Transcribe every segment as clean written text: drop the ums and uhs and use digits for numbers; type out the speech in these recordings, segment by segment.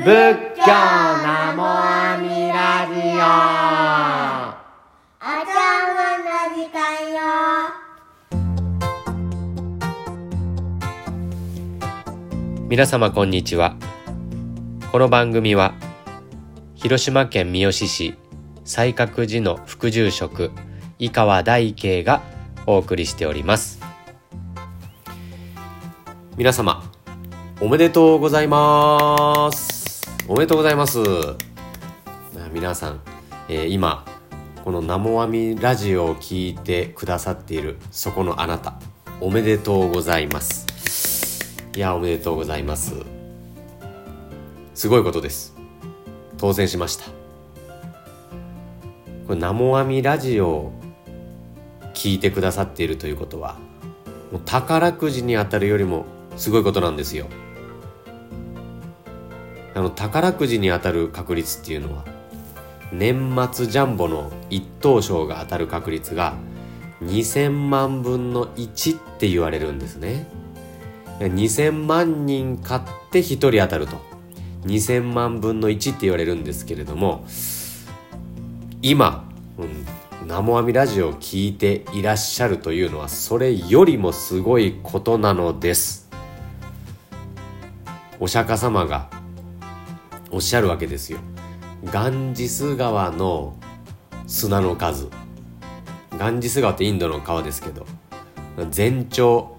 仏教ナモアミラジオ。 お茶碗の時間よ。 皆様こんにちは。この番組は広島県三次市西覚寺の副住職井川大慶がお送りしております。皆様おめでとうございます。おめでとうございます。皆さん、今このナモアミラジオを聞いてくださっているそこのあなた、おめでとうございます。いや、おめでとうございます。すごいことです。当選しました。これナモアミラジオを聞いてくださっているということは、もう宝くじに当たるよりもすごいことなんですよ。宝くじに当たる確率っていうのは、年末ジャンボの一等賞が当たる確率が2000万分の1って言われるんですね。2000万人買って1人当たると2000万分の1って言われるんですけれども、今、ナモアミラジオを聞いていらっしゃるというのはそれよりもすごいことなのです。お釈迦様がおっしゃるわけですよ。ガンジス川の砂の数、ガンジス川ってインドの川ですけど、全長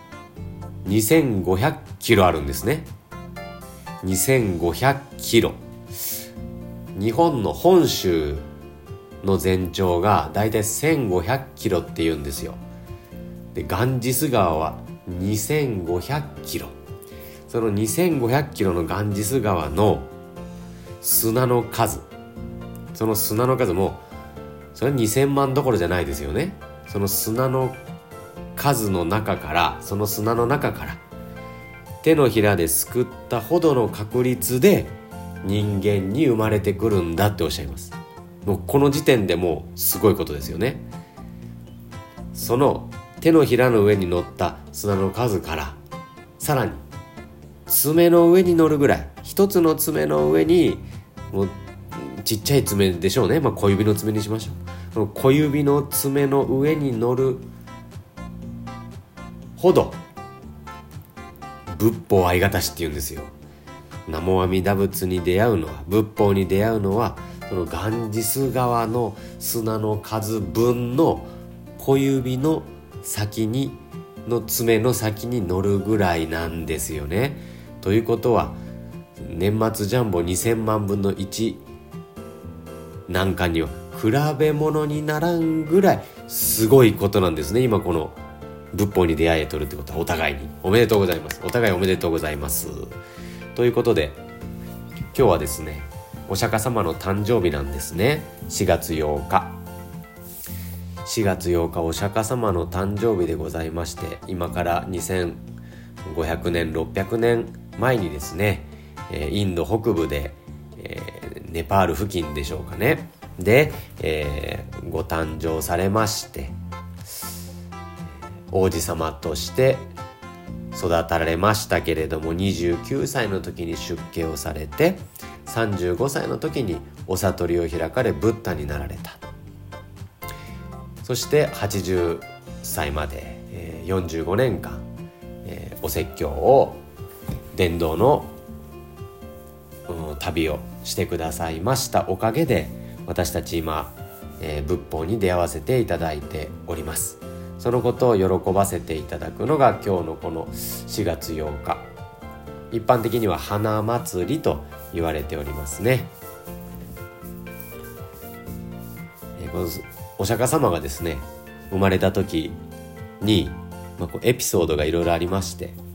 2500キロあるんですね。2500キロ。日本の本州の全長がだいたい1500キロって言うんですよ。で、ガンジス川は2500キロ。その2500キロのガンジス川の砂の数、その砂の数もそれは2000万どころじゃないですよね。その砂の数の中から、その砂の中から手のひらですくったほどの確率で人間に生まれてくるんだっておっしゃいます。もうこの時点でもうすごいことですよね。その手のひらの上に乗った砂の数からさらに爪の上に乗るぐらい、一つの爪の上にもうちっちゃい爪でしょうね。小指の爪にしましょう。小指の爪の上に乗るほど仏法相方しっていうんですよ。南無阿弥陀仏に出会うのは、仏法に出会うのは、そのガンジス川の砂の数分の小指の先にの爪の先に乗るぐらいなんですよね。ということは年末ジャンボ2000万分の1なんかには比べ物にならんぐらいすごいことなんですね。今この仏法に出会えとるってことは、お互いにおめでとうございます。お互いおめでとうございます。ということで今日はですね、お釈迦様の誕生日なんですね。4月8日お釈迦様の誕生日でございまして、今から2500年600年前にですね、インド北部で、ネパール付近でしょうかね、で、ご誕生されまして、王子様として育たれましたけれども、29歳の時に出家をされて、35歳の時にお悟りを開かれブッダになられた。そして80歳まで、45年間、お説教を伝道の、旅をしてくださいましたおかげで、私たち今、仏法に出会わせていただいております。そのことを喜ばせていただくのが今日のこの4月8日、一般的には花祭りと言われておりますね。このお釈迦様がですね、生まれた時に、エピソードがいろいろありまして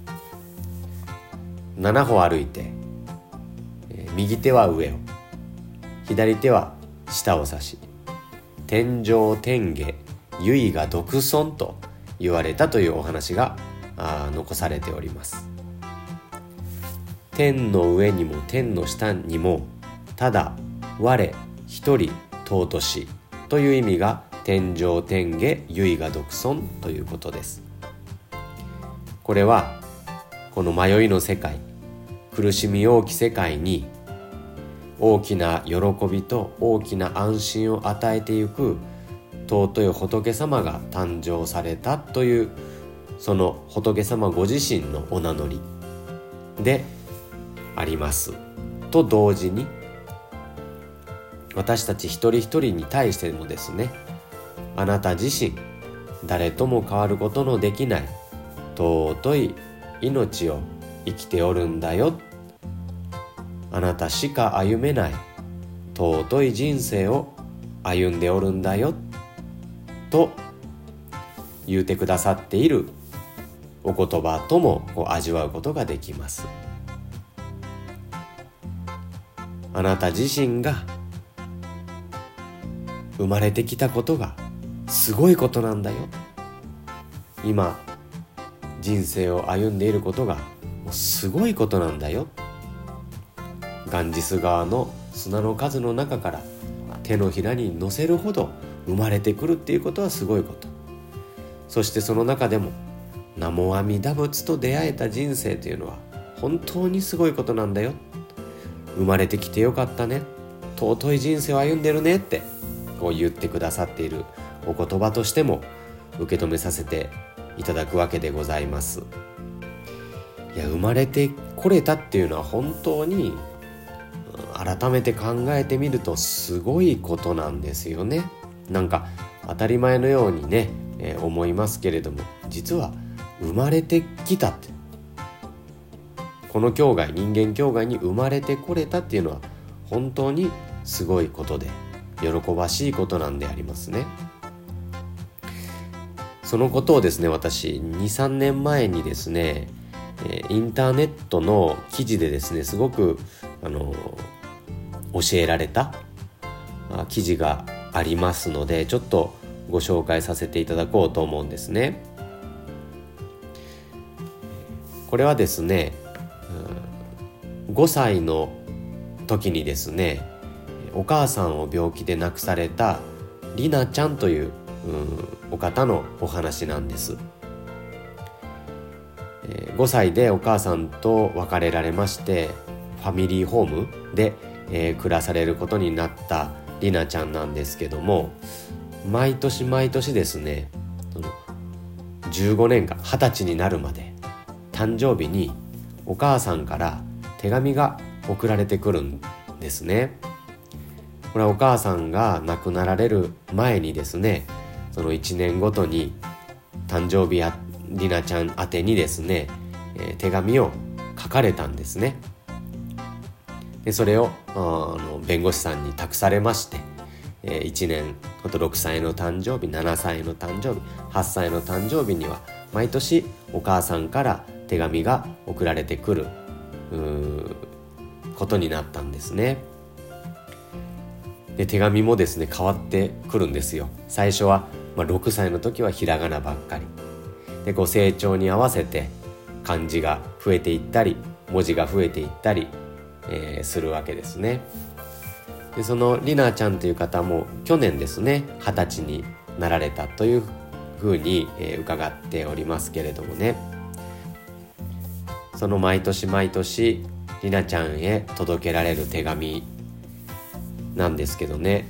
、7歩歩いて、右手は上を、左手は下を指し、天上天下唯我独尊と言われたというお話が残されております。天の上にも天の下にもただ我一人尊しという意味が天上天下唯我独尊ということです。これはこの迷いの世界、苦しみ多き世界に大きな喜びと大きな安心を与えていく尊い仏様が誕生されたという、その仏様ご自身のお名乗りでありますと同時に、私たち一人一人に対してもですね、あなた自身誰とも変わることのできない尊い命を生きておるんだよ、あなたしか歩めない尊い人生を歩んでおるんだよと言うてくださっているお言葉とも味わうことができます。あなた自身が生まれてきたことがすごいことなんだよ、今人生を歩んでいることがもうすごいことなんだよ、ガンジス川の砂の数の中から手のひらに乗せるほど生まれてくるっていうことはすごいこと。そしてその中でも南無阿弥陀仏と出会えた人生というのは本当にすごいことなんだよ、生まれてきてよかったね、尊い人生を歩んでるねってこう言ってくださっているお言葉としても受け止めさせていただくわけでございます。いや、生まれてこれたっていうのは本当に改めて考えてみるとすごいことなんですよね。なんか当たり前のようにね、思いますけれども、実は生まれてきたって、この境外、人間境外に生まれてこれたっていうのは本当にすごいことで喜ばしいことなんでありますね。そのことをですね、私 2,3 年前にですね、インターネットの記事でですね、すごく教えられた記事がありますので、ちょっとご紹介させていただこうと思うんですね。これはですね、5歳の時にですね、お母さんを病気で亡くされたりなちゃんというお方のお話なんです。5歳でお母さんと別れられまして、ファミリーホームで、暮らされることになったりなちゃんなんですけども、毎年毎年ですね、15年間20歳になるまで誕生日にお母さんから手紙が送られてくるんですね。これはお母さんが亡くなられる前にですね、その1年ごとに誕生日やりなちゃん宛てにですね、手紙を書かれたんですね。でそれを弁護士さんに託されまして、1年あと6歳の誕生日、7歳の誕生日、8歳の誕生日には毎年お母さんから手紙が送られてくることになったんですね。で手紙もですね変わってくるんですよ。最初は、6歳の時はひらがなばっかりで、ご成長に合わせて漢字が増えていったり文字が増えていったり、するわけですね。でそのりなちゃんという方も去年ですね20歳になられたというふうに、伺っておりますけれどもね、その毎年毎年りなちゃんへ届けられる手紙なんですけどね、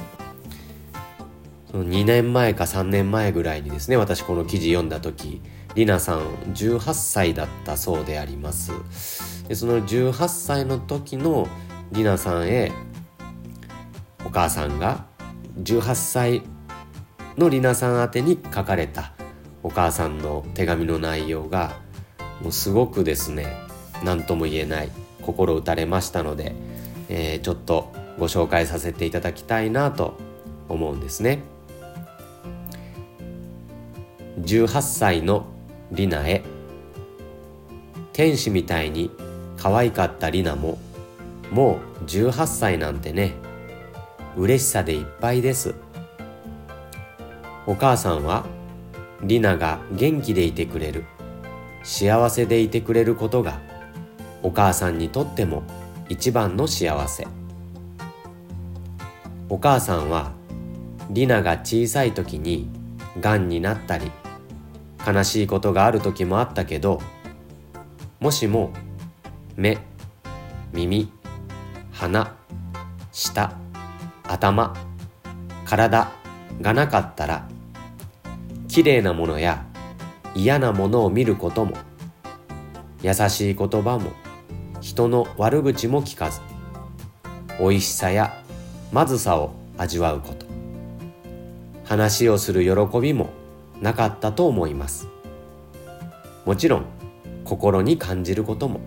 その2年前か3年前ぐらいにですね、私この記事読んだ時、りなさん18歳だったそうであります。でその18歳の時のりなさんへお母さんが18歳のりなさん宛てに書かれたお母さんの手紙の内容がもうすごくですね、何とも言えない心打たれましたので、ちょっとご紹介させていただきたいなと思うんですね。18歳のりなへ、天使みたいに可愛かったりなももう18歳なんてね、嬉しさでいっぱいです。お母さんはりなが元気でいてくれる、幸せでいてくれることがお母さんにとっても一番の幸せ。お母さんはりなが小さい時にがんになったり悲しいことがある時もあったけど、もしも目、耳、鼻、 舌、頭、体がなかったら、きれいなものや嫌なものを見ることも、優しい言葉も人の悪口も聞かず、おいしさやまずさを味わうこと、話をする喜びもなかったと思います。もちろん心に感じることも。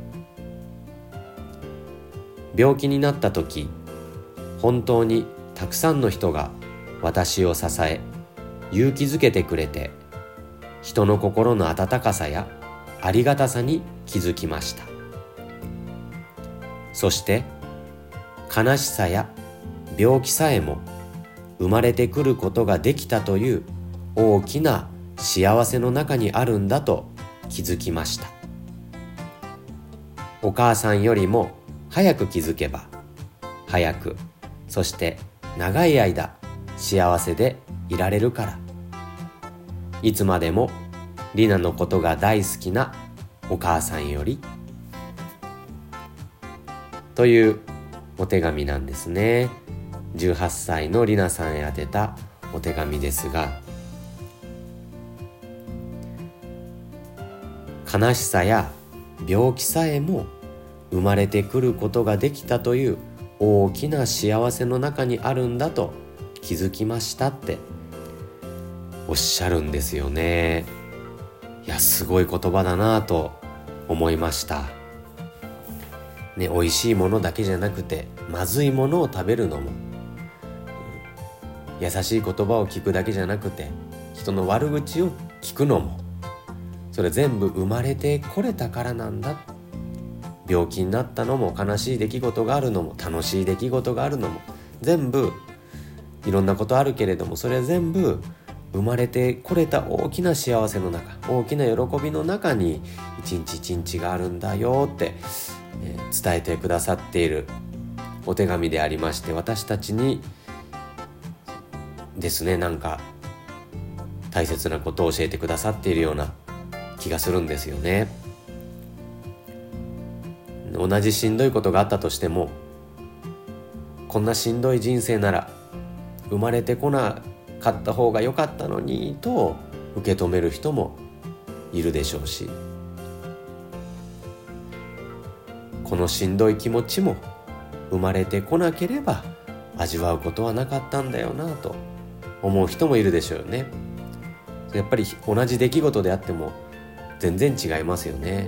病気になった時、本当にたくさんの人が私を支え、勇気づけてくれて、人の心の温かさやありがたさに気づきました。そして悲しさや病気さえも生まれてくることができたという大きな幸せの中にあるんだと気づきました。お母さんよりも早く気づけば、早く、そして長い間幸せでいられるから。いつまでもリナのことが大好きなお母さんより、というお手紙なんですね。18歳のリナさんへ宛てたお手紙ですが、悲しさや病気さえも生まれてくることができたという大きな幸せの中にあるんだと気づきましたっておっしゃるんですよね。いや、すごい言葉だなと思いましたね。美味しいものだけじゃなくて、まずいものを食べるのも、優しい言葉を聞くだけじゃなくて、人の悪口を聞くのも、それ全部生まれてこれたからなんだ。病気になったのも、悲しい出来事があるのも、楽しい出来事があるのも、全部いろんなことあるけれども、それ全部生まれてこれた大きな幸せの中、大きな喜びの中に一日一日があるんだよって、伝えてくださっているお手紙でありまして、私たちにですね、なんか大切なことを教えてくださっているような気がするんですよね。同じしんどいことがあったとしても、こんなしんどい人生なら生まれてこなかった方が良かったのにと受け止める人もいるでしょうし、このしんどい気持ちも生まれてこなければ味わうことはなかったんだよなと思う人もいるでしょうね。やっぱり同じ出来事であっても全然違いますよね。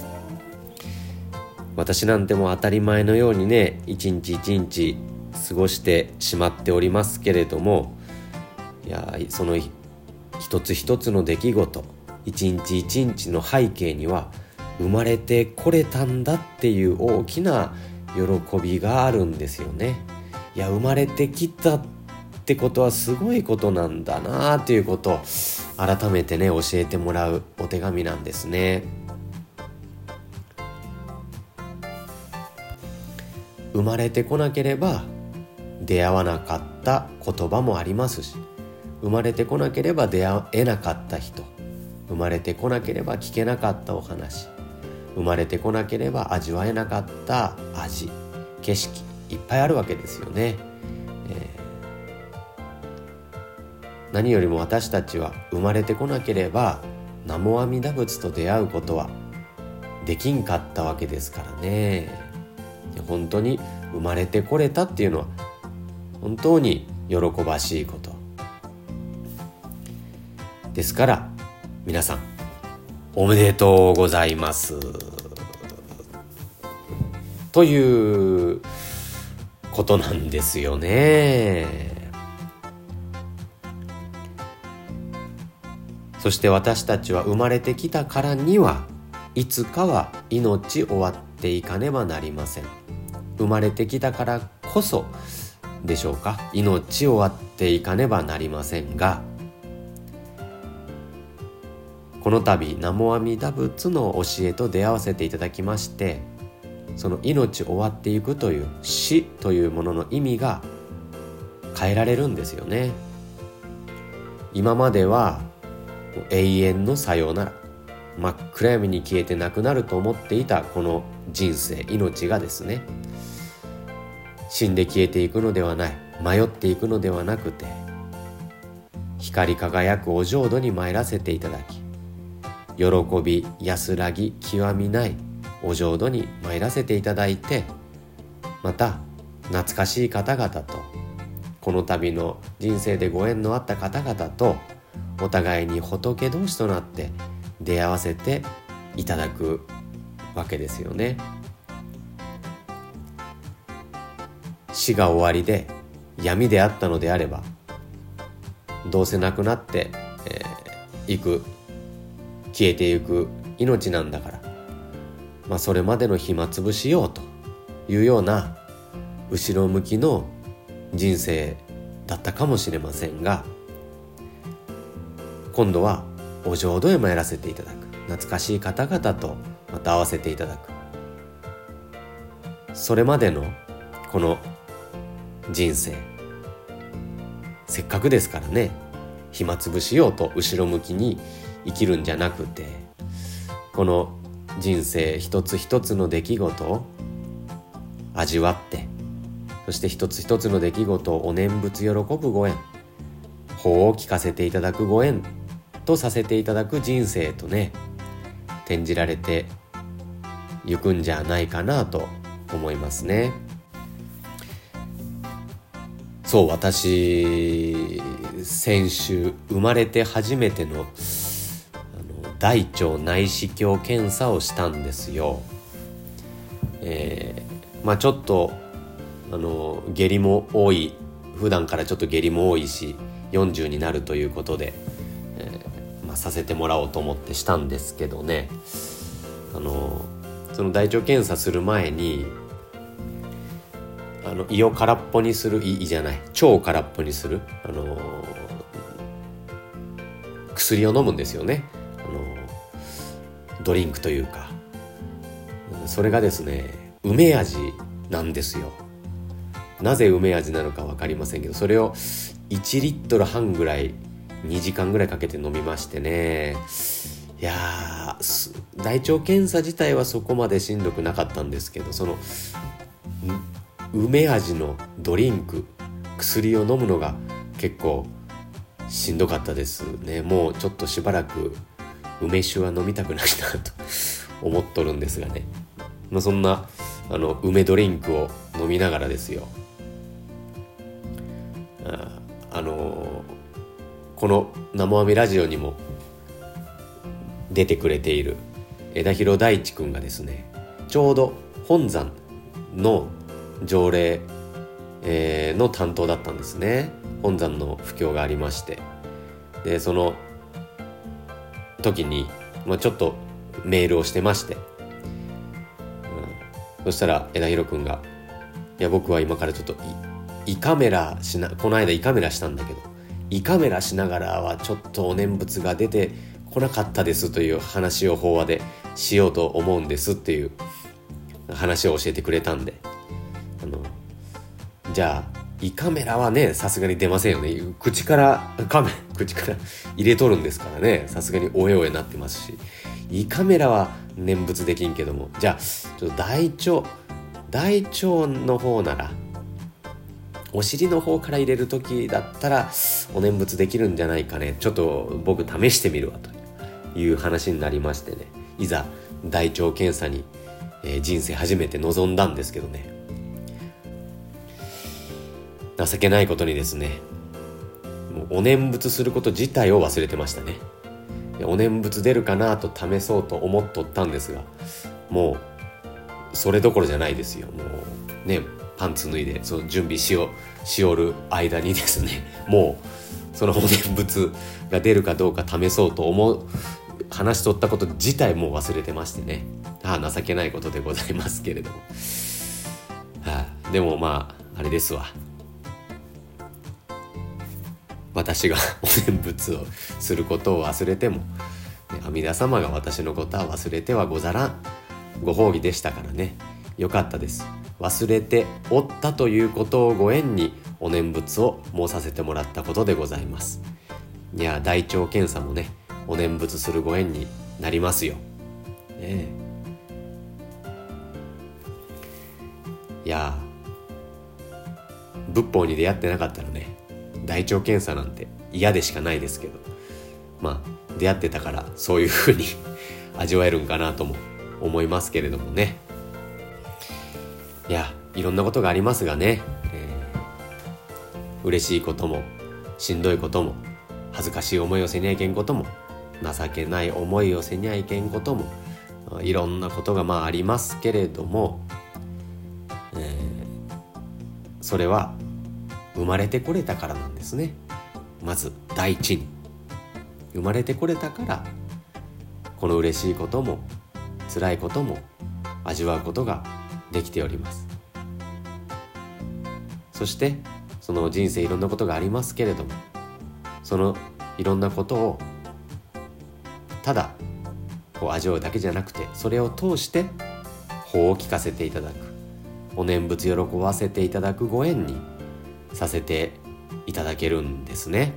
私なんても当たり前のようにね、一日一日過ごしてしまっておりますけれども、いや、その一つ一つの出来事、一日一日の背景には生まれてこれたんだっていう大きな喜びがあるんですよね。いや、生まれてきたってことはすごいことなんだなということを改めてね、教えてもらうお手紙なんですね。生まれてこなければ出会わなかった言葉もありますし、生まれてこなければ出会えなかった人、生まれてこなければ聞けなかったお話、生まれてこなければ味わえなかった味、景色、いっぱいあるわけですよね。何よりも私たちは生まれてこなければ南無阿弥陀仏と出会うことはできんかったわけですからね。本当に生まれてこれたっていうのは本当に喜ばしいことですから、皆さんおめでとうございますということなんですよね。そして私たちは生まれてきたからにはいつかは命終わっていかねばなりません。生まれてきたからこそでしょうか、命終わっていかねばなりませんが、この度南無阿弥陀仏の教えと出会わせていただきまして、その命終わっていくという死というものの意味が変えられるんですよね。今までは永遠のさようなら、真っ暗闇に消えてなくなると思っていたこの人生、命がですね、 死んで消えていくのではない、迷っていくのではなくて、光り輝くお浄土に参らせていただき、喜び安らぎ極みないお浄土に参らせていただいて、また懐かしい方々と、この度の人生でご縁のあった方々とお互いに仏同士となって出会わせていただくわけですよね。死が終わりで闇であったのであれば、どうせなくなっていく、消えていく命なんだから、それまでの暇つぶしようというような後ろ向きの人生だったかもしれませんが、今度はお浄土へ参らせていただく、懐かしい方々とまた会わせていただく、それまでのこの人生、せっかくですからね、暇つぶしようと後ろ向きに生きるんじゃなくて、この人生一つ一つの出来事を味わって、そして一つ一つの出来事をお念仏喜ぶご縁、法を聞かせていただくご縁とさせていただく人生とね、転じられてゆくんじゃないかなと思いますね。そう、私先週生まれて初めての大腸内視鏡検査をしたんですよ。ちょっと下痢も多い、普段からちょっと下痢も多いし、40になるということで、させてもらおうと思ってしたんですけどね、その大腸検査する前に胃を空っぽにする、胃じゃない、腸を空っぽにする薬を飲むんですよね。ドリンクというか、それがですね、梅味なんですよ。なぜ梅味なのか分かりませんけど、それを1リットル半ぐらい2時間ぐらいかけて飲みましてね、いや大腸検査自体はそこまでしんどくなかったんですけど、その梅味のドリンク、薬を飲むのが結構しんどかったですね。もうちょっとしばらく梅酒は飲みたくないなと思っとるんですがね、そんな梅ドリンクを飲みながらですよ、この生阿弥ラジオにも出てくれている枝広大地くんがですね、ちょうど本山の条例、の担当だったんですね。本山の布教がありまして、でその時に、ちょっとメールをしてまして、そしたら枝広くんが、いや僕は今からちょっと胃カメラこの間胃カメラしたんだけど、胃カメラしながらはちょっとお念仏が出てこなかったですという話を法話でしようと思うんですっていう話を教えてくれたんで、じゃあ胃カメラはね、さすがに出ませんよね。口から入れとるんですからね、さすがにおえおえなってますし、胃カメラは念仏できんけども、じゃあちょっと大腸の方なら、お尻の方から入れる時だったらお念仏できるんじゃないかね、ちょっと僕試してみるわという話になりましてね、いざ大腸検査に、人生初めて臨んだんですけどね、情けないことにですね、もうお念仏すること自体を忘れてましたね。お念仏出るかなと試そうと思っとったんですが、もうそれどころじゃないですよ。もうね、パンツ脱いでその準備しおる間にですね、もうそのお念仏が出るかどうか試そうと話しとったこと自体もう忘れてましてね、情けないことでございますけれども、でもあれですわ、私がお念仏をすることを忘れても、阿弥陀様が私のことは忘れてはござらんご褒美でしたからね、よかったです。忘れておったということをご縁にお念仏を申させてもらったことでございます。いや、大腸検査もね、お念仏するご縁になりますよ、いや、 仏法に出会ってなかったらね、大腸検査なんて嫌でしかないですけど、出会ってたからそういう風に味わえるんかなとも思いますけれどもね。いろんなことがありますがね、嬉しいこともしんどいことも恥ずかしい思いをせにゃいけんことも情けない思いをせにゃいけんこともいろんなことがありますけれども、それは生まれてこれたからなんですね。まず第一に生まれてこれたから、この嬉しいことも辛いことも味わうことができております。そしてその人生いろんなことがありますけれども、そのいろんなことをただ味わうだけじゃなくて、それを通して法を聞かせていただく、お念仏喜ばせていただくご縁にさせていただけるんですね。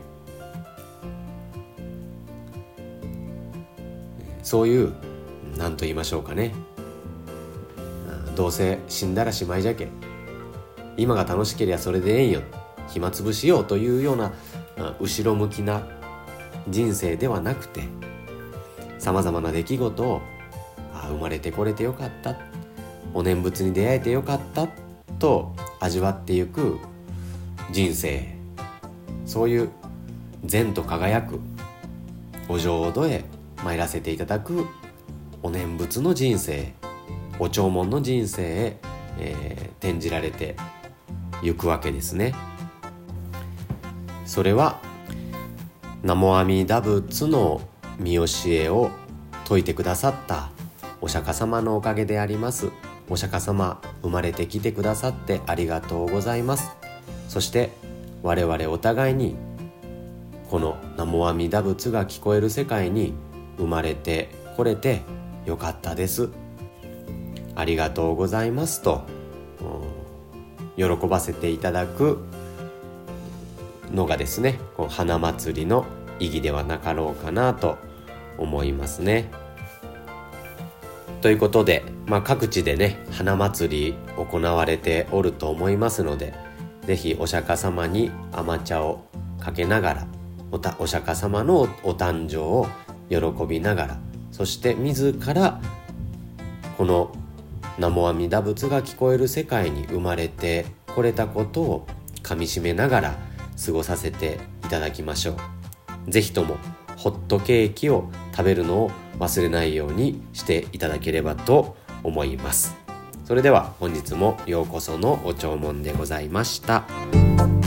そういう何と言いましょうかね、どうせ死んだらしまいじゃけ、今が楽しければそれでええんよ、暇つぶしようというような後ろ向きな人生ではなくて、さまざまな出来事を生まれてこれてよかった、お念仏に出会えてよかったと味わっていく人生、そういう善と輝くお浄土へ参らせていただくお念仏の人生、お弔問の人生へ、転じられていくわけですね。それは南無阿弥陀仏の見教えを説いてくださったお釈迦様のおかげであります。お釈迦様、生まれてきてくださってありがとうございます。そして我々お互いにこの南無阿弥陀仏が聞こえる世界に生まれてこれてよかったです、ありがとうございますと喜ばせていただくのがですね、花祭りの意義ではなかろうかなと思いますね。ということで、各地でね、花祭り行われておると思いますので、ぜひお釈迦様に甘茶をかけながら、お釈迦様のお誕生を喜びながら、そして自らこの南無阿弥陀仏が聞こえる世界に生まれてこれたことをかみしめながら過ごさせていただきましょう。ぜひともホットケーキを食べるのを忘れないようにしていただければと思います。それでは本日もようこそのお弔問でございました。